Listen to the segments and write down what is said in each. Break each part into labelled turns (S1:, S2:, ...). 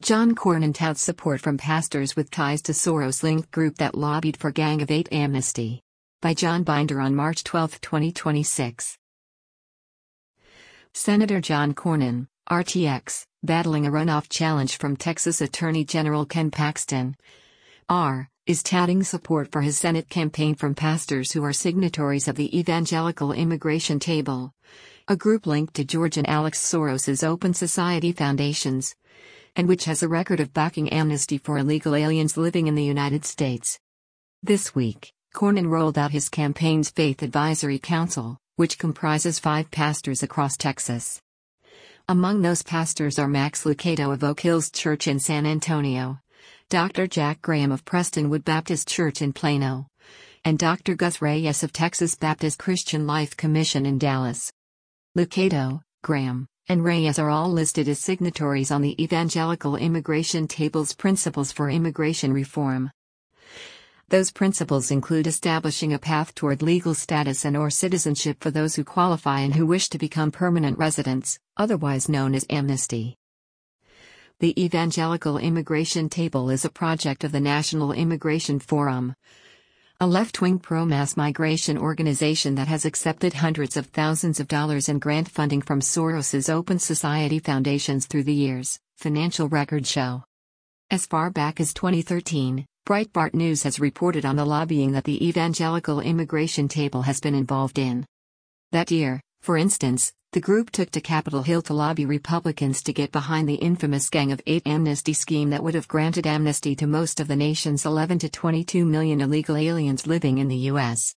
S1: John Cornyn touts support from pastors with ties to Soros-linked group that lobbied for Gang of Eight amnesty. By John Binder on March 12, 2026. Senator John Cornyn, RTX, battling a runoff challenge from Texas Attorney General Ken Paxton, is touting support for his Senate campaign from pastors who are signatories of the Evangelical Immigration Table, a group linked to George and Alex Soros's Open Society Foundations, and which has a record of backing amnesty for illegal aliens living in the United States. This week, Cornyn rolled out his campaign's Faith Advisory Council, which comprises 5 pastors across Texas. Among those pastors are Max Lucado of Oak Hills Church in San Antonio, Dr. Jack Graham of Prestonwood Baptist Church in Plano, and Dr. Gus Reyes of Texas Baptist Christian Life Commission in Dallas. Lucado, Graham, and Reyes are all listed as signatories on the Evangelical Immigration Table's Principles for Immigration Reform. Those principles include establishing a path toward legal status and/or citizenship for those who qualify and who wish to become permanent residents, otherwise known as amnesty. The Evangelical Immigration Table is a project of the National Immigration Forum, a left-wing pro-mass migration organization that has accepted hundreds of thousands of dollars in grant funding from Soros's Open Society Foundations through the years, financial records show. As far back as 2013, Breitbart News has reported on the lobbying that the Evangelical Immigration Table has been involved in. That year, for instance, the group took to Capitol Hill to lobby Republicans to get behind the infamous Gang of Eight amnesty scheme that would have granted amnesty to most of the nation's 11 to 22 million illegal aliens living in the U.S.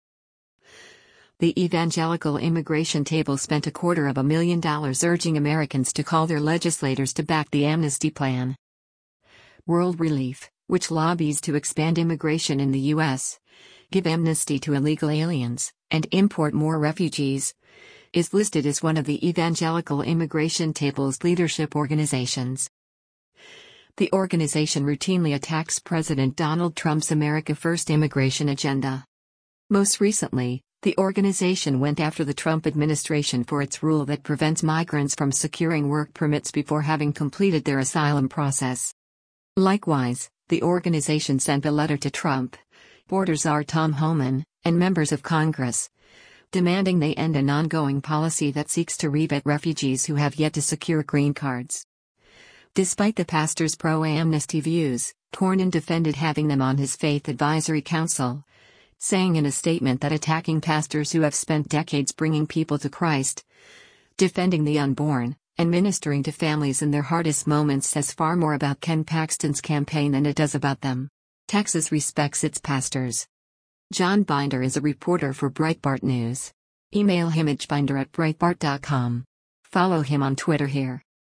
S1: The Evangelical Immigration Table spent $250,000 urging Americans to call their legislators to back the amnesty plan. World Relief, which lobbies to expand immigration in the U.S., give amnesty to illegal aliens, and import more refugees, is listed as one of the Evangelical Immigration Table's leadership organizations. The organization routinely attacks President Donald Trump's America First immigration agenda. Most recently, the organization went after the Trump administration for its rule that prevents migrants from securing work permits before having completed their asylum process. Likewise, the organization sent a letter to Trump, Border Czar Tom Homan, and members of Congress, demanding they end an ongoing policy that seeks to rebate refugees who have yet to secure green cards. Despite the pastor's pro-amnesty views, Cornyn defended having them on his Faith Advisory Council, saying in a statement that attacking pastors who have spent decades bringing people to Christ, defending the unborn, and ministering to families in their hardest moments says far more about Ken Paxton's campaign than it does about them. Texas respects its pastors. John Binder is a reporter for Breitbart News. Email him at binder@breitbart.com. Follow him on Twitter here.